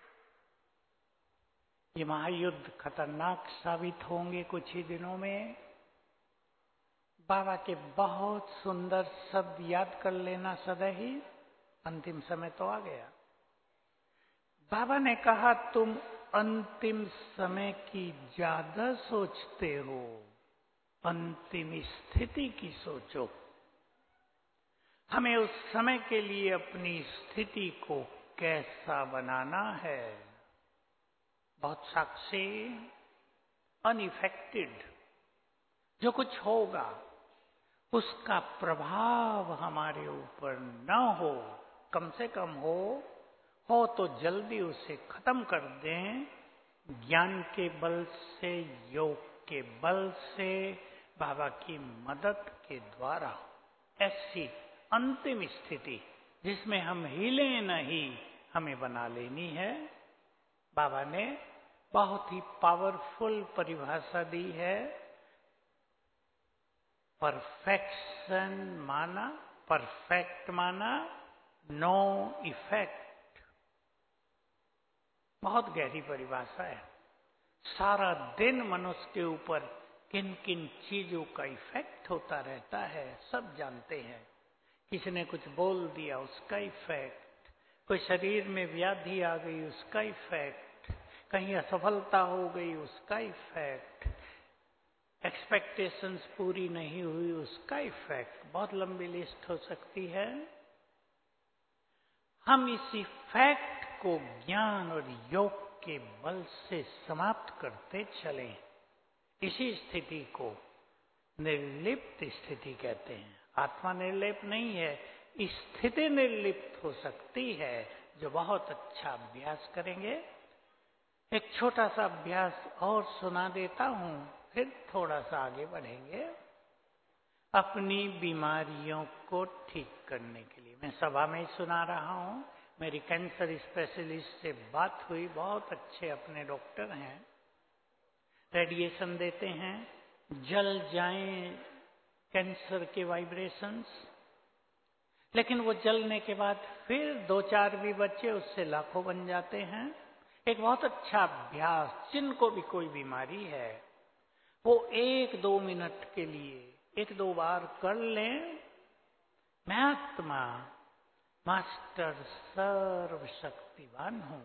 Speaker 2: ये महायुद्ध खतरनाक साबित होंगे कुछ ही दिनों में। बाबा के बहुत सुंदर शब्द याद कर लेना सदा ही। अंतिम समय तो आ गया। बाबा ने कहा, तुम अंतिम समय की ज्यादा सोचते हो, अंतिम स्थिति की सोचो। हमें उस समय के लिए अपनी स्थिति को कैसा बनाना है। बहुत साक्षी, अनइफेक्टेड, जो कुछ होगा उसका प्रभाव हमारे ऊपर न हो, कम से कम हो हो तो जल्दी उसे खत्म कर दें। ज्ञान के बल से, योग के बल से, बाबा की मदद के द्वारा ऐसी अंतिम स्थिति जिसमें हम हिले नहीं, हमें बना लेनी है। बाबा ने बहुत ही पावरफुल परिभाषा दी है। परफेक्शन माना, परफेक्ट माना नो इफेक्ट। बहुत गहरी परिभाषा है। सारा दिन मनुष्य के ऊपर किन किन चीजों का इफेक्ट होता रहता है सब जानते हैं। किसी ने कुछ बोल दिया उसका इफेक्ट, कोई शरीर में व्याधि आ गई उसका इफेक्ट, कहीं असफलता हो गई उसका इफेक्ट, एक्सपेक्टेशंस पूरी नहीं हुई उसका इफेक्ट। बहुत लंबी लिस्ट हो सकती है। हम इस इफेक्ट को ज्ञान और योग के बल से समाप्त करते चलें। इसी स्थिति को निर्लिप्त स्थिति कहते हैं। आत्मा निर्लिप्त नहीं है, स्थिति निर्लिप्त हो सकती है जो बहुत अच्छा अभ्यास करेंगे। एक छोटा सा अभ्यास और सुना देता हूं, फिर थोड़ा सा आगे बढ़ेंगे। अपनी बीमारियों को ठीक करने के लिए मैं सभा में ही सुना रहा हूं। मेरी कैंसर स्पेशलिस्ट से बात हुई, बहुत अच्छे अपने डॉक्टर हैं, रेडिएशन देते हैं, जल जाएं कैंसर के वाइब्रेशंस, लेकिन वो जलने के बाद फिर दो चार भी बच्चे उससे लाखों बन जाते हैं। एक बहुत अच्छा अभ्यास, जिनको भी कोई बीमारी है वो एक दो मिनट के लिए एक दो बार कर लें। मैं आत्मा मास्टर सर्वशक्तिवान हूं,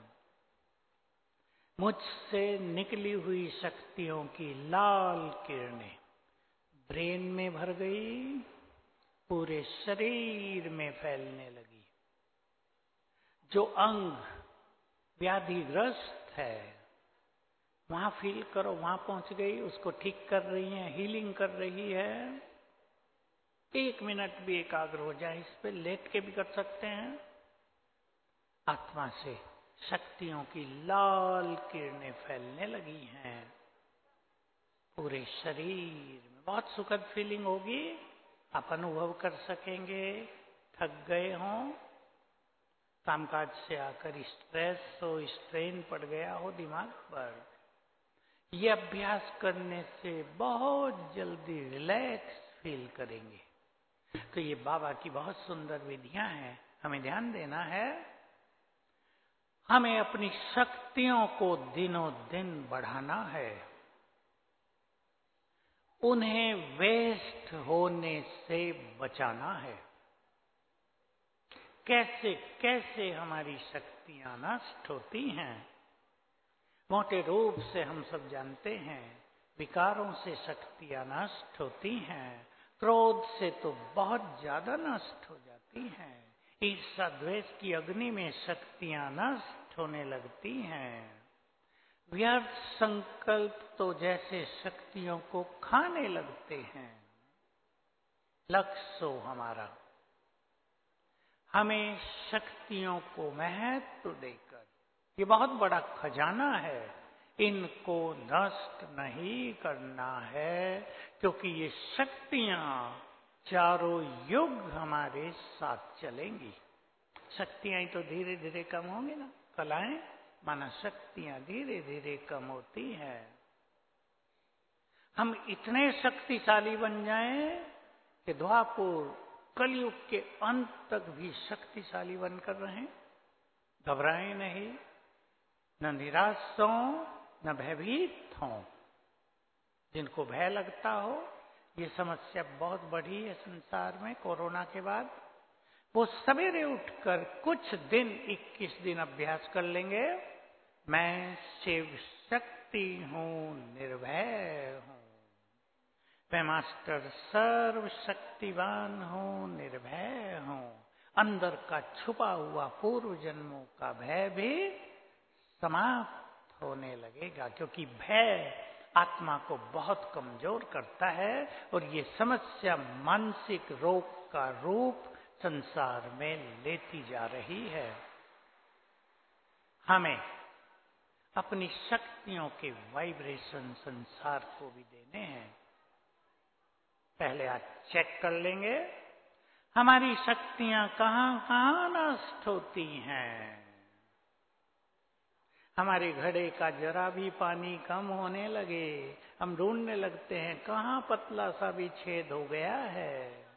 Speaker 2: मुझसे निकली हुई शक्तियों की लाल किरणें ब्रेन में भर गई, पूरे शरीर में फैलने लगी। जो अंग व्याधिग्रस्त है वहां फील करो, वहां पहुंच गई, उसको ठीक कर रही है, हीलिंग कर रही है। एक मिनट भी एकाग्र हो जाए, इस पे लेट के भी कर सकते हैं। आत्मा से शक्तियों की लाल किरणें फैलने लगी हैं पूरे शरीर में। बहुत सुखद फीलिंग होगी, आप अनुभव कर सकेंगे। थक गए हों, कामकाज से आकर स्ट्रेस हो, स्ट्रेन पड़ गया हो दिमाग पर, ये अभ्यास करने से बहुत जल्दी रिलैक्स फील करेंगे। तो ये बाबा की बहुत सुंदर विधियां हैं, हमें ध्यान देना है। हमें अपनी शक्तियों को दिनों दिन बढ़ाना है, उन्हें वेस्ट होने से बचाना है। कैसे कैसे हमारी शक्तियां नष्ट होती हैं, मोटे रूप से हम सब जानते हैं। विकारों से शक्तियां नष्ट होती हैं, क्रोध से तो बहुत ज्यादा नष्ट हो जाती हैं। ईर्ष्या द्वेष की अग्नि में शक्तियां नष्ट होने लगती हैं। व्यर्थ संकल्प तो जैसे शक्तियों को खाने लगते हैं। लक्ष्य हो हमारा, हमें शक्तियों को महत्व देकर, ये बहुत बड़ा खजाना है, इनको नष्ट नहीं करना है, क्योंकि ये शक्तियां चारों युग हमारे साथ चलेंगी। शक्तियां ही तो धीरे धीरे कम होंगी ना, कलाएं माना शक्तियां धीरे धीरे कम होती हैं। हम इतने शक्तिशाली बन जाएं कि द्वापर कलयुग के अंत तक भी शक्तिशाली बनकर रहें। घबराएं नहीं, न निराश हो, न भयभीत हो। जिनको भय लगता हो, ये समस्या बहुत बढ़ी है संसार में कोरोना के बाद, वो सवेरे उठकर कुछ दिन इक्कीस दिन अभ्यास कर लेंगे। मैं शिव शक्ति हूं, निर्भय हूं। मैं मास्टर सर्वशक्तिवान हूं, निर्भय हूं। अंदर का छुपा हुआ पूर्व जन्मों का भय भी समाप्त होने लगेगा, क्योंकि भय आत्मा को बहुत कमजोर करता है और ये समस्या मानसिक रोग का रूप संसार में लेती जा रही है। हमें अपनी शक्तियों के वाइब्रेशन संसार को भी देने हैं। पहले आज चेक कर लेंगे हमारी शक्तियां कहां कहां नष्ट होती हैं। हमारे घड़े का जरा भी पानी कम होने लगे, हम ढूंढने लगते हैं कहाँ पतला सा भी छेद हो गया है।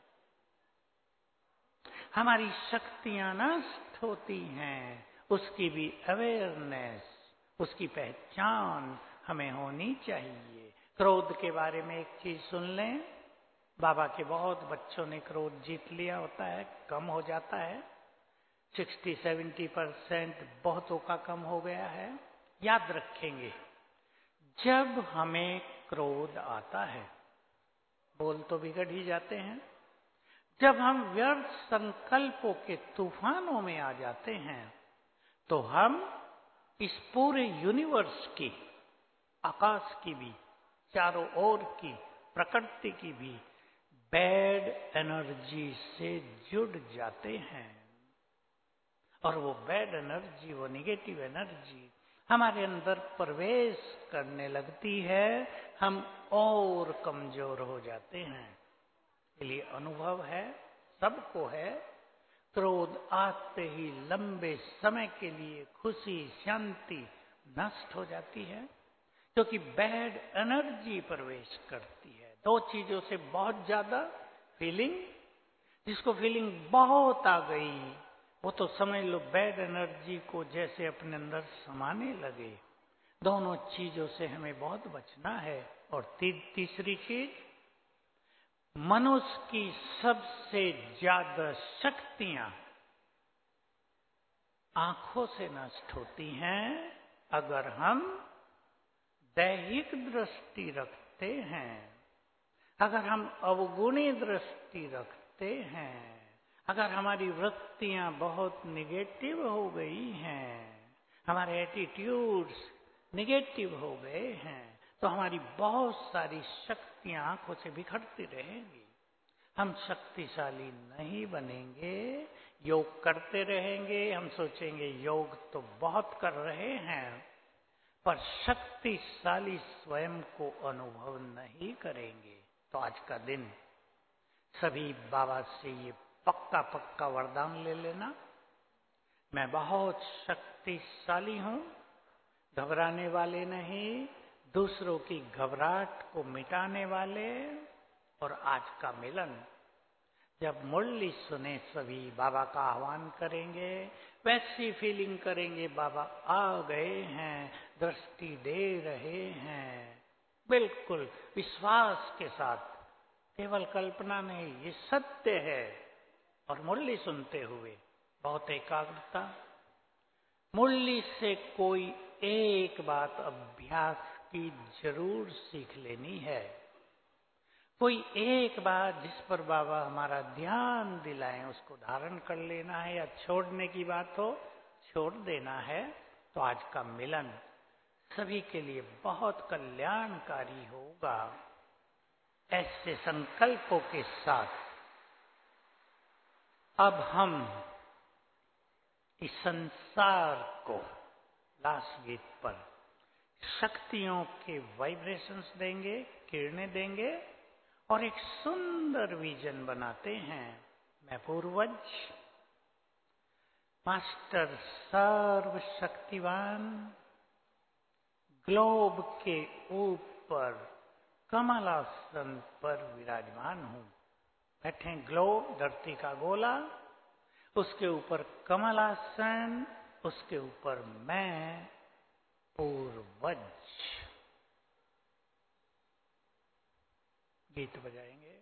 Speaker 2: हमारी शक्तियां नष्ट होती हैं, उसकी भी अवेयरनेस, उसकी पहचान हमें होनी चाहिए। क्रोध के बारे में एक चीज सुन लें, बाबा के बहुत बच्चों ने क्रोध जीत लिया होता है, कम हो जाता है, सिक्सटी सेवेंटी परसेंट बहुतों का कम हो गया है। याद रखेंगे, जब हमें क्रोध आता है, बोल तो बिगड़ ही जाते हैं, जब हम व्यर्थ संकल्पों के तूफानों में आ जाते हैं, तो हम इस पूरे यूनिवर्स की, आकाश की भी, चारों ओर की प्रकृति की भी बैड एनर्जी से जुड़ जाते हैं। और वो बैड एनर्जी, वो निगेटिव एनर्जी हमारे अंदर प्रवेश करने लगती है, हम और कमजोर हो जाते हैं। इसलिए अनुभव है, सबको है, क्रोध आते ही लंबे समय के लिए खुशी शांति नष्ट हो जाती है, क्योंकि बैड एनर्जी प्रवेश करती है। दो चीजों से बहुत ज्यादा फीलिंग, जिसको फीलिंग बहुत आ गई वो तो समझ लो बैड एनर्जी को जैसे अपने अंदर समाने लगे। दोनों चीजों से हमें बहुत बचना है। और ती, तीसरी चीज, मनुष्य की सबसे ज्यादा शक्तियां आंखों से नष्ट होती हैं अगर हम दैहिक दृष्टि रखते हैं, अगर हम अवगुणी दृष्टि रखते हैं, अगर हमारी वृत्तियां बहुत निगेटिव हो गई हैं, हमारे एटीट्यूड्स निगेटिव हो गए हैं, तो हमारी बहुत सारी शक्तियां आंखों से बिखरती रहेंगी। हम शक्तिशाली नहीं बनेंगे। योग करते रहेंगे, हम सोचेंगे योग तो बहुत कर रहे हैं, पर शक्तिशाली स्वयं को अनुभव नहीं करेंगे। तो आज का दिन सभी बाबा से ये पक्का पक्का वरदान ले लेना, मैं बहुत शक्तिशाली हूं, घबराने वाले नहीं, दूसरों की घबराहट को मिटाने वाले। और आज का मिलन, जब मुरली सुने सभी बाबा का आह्वान करेंगे, वैसी फीलिंग करेंगे बाबा आ गए हैं, दृष्टि दे रहे हैं, बिल्कुल विश्वास के साथ, केवल कल्पना नहीं, ये सत्य है। और मुरली सुनते हुए बहुत एकाग्रता, मुरली से कोई एक बात अभ्यास की जरूर सीख लेनी है, कोई एक बात जिस पर बाबा हमारा ध्यान दिलाएं उसको धारण कर लेना है, या छोड़ने की बात हो छोड़ देना है। तो आज का मिलन सभी के लिए बहुत कल्याणकारी होगा। ऐसे संकल्पों के साथ अब हम इस संसार को लास्ट गीत पर शक्तियों के वाइब्रेशंस देंगे, किरणें देंगे और एक सुंदर विजन बनाते हैं। मैं पूर्वज मास्टर सर्वशक्तिवान ग्लोब के ऊपर कमलासन पर विराजमान हूं। बैठे ग्लोब, धरती का गोला, उसके ऊपर कमलासन, उसके ऊपर मैं पूर्वज। गीत बजाएंगे।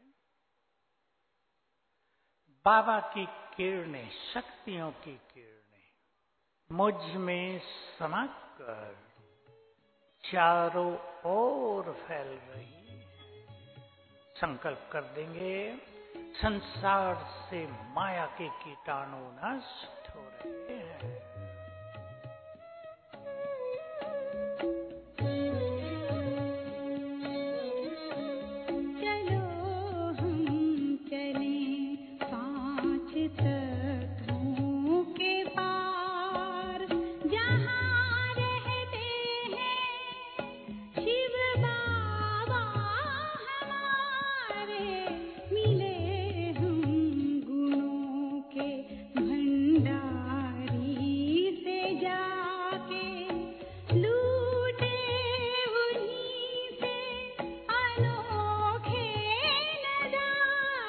Speaker 2: बाबा की किरणें, शक्तियों की किरणें मुझ में समाकर चारों ओर फैल रही है। संकल्प कर देंगे, संसार से माया के कीटाणु नष्ट हो रहे हैं।
Speaker 3: भंडारी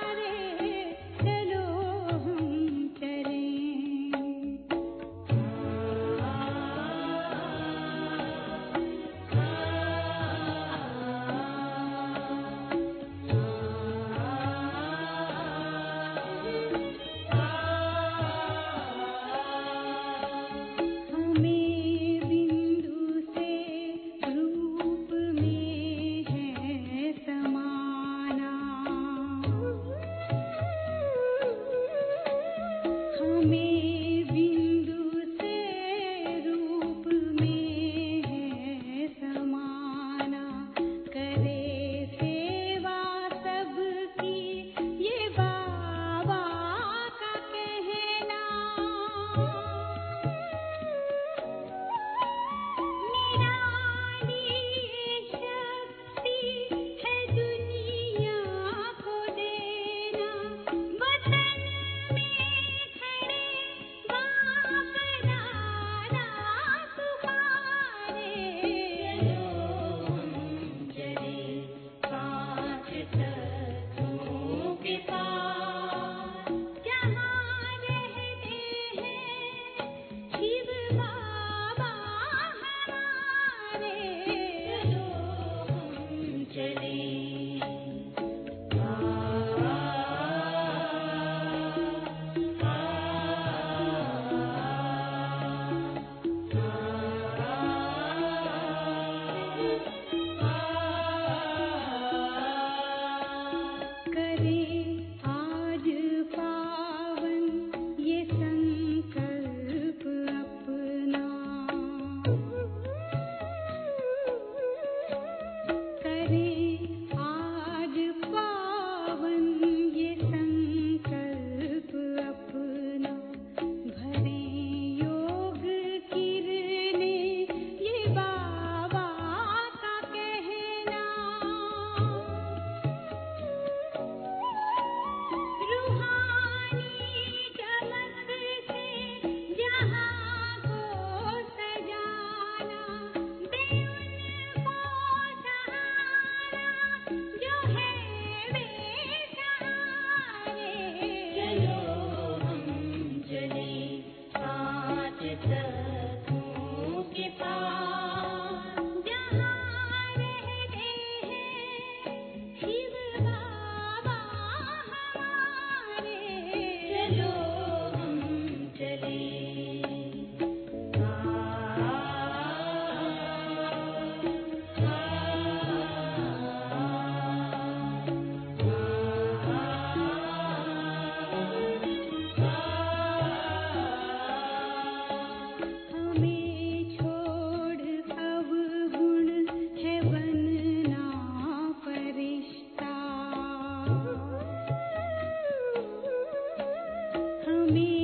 Speaker 3: हमें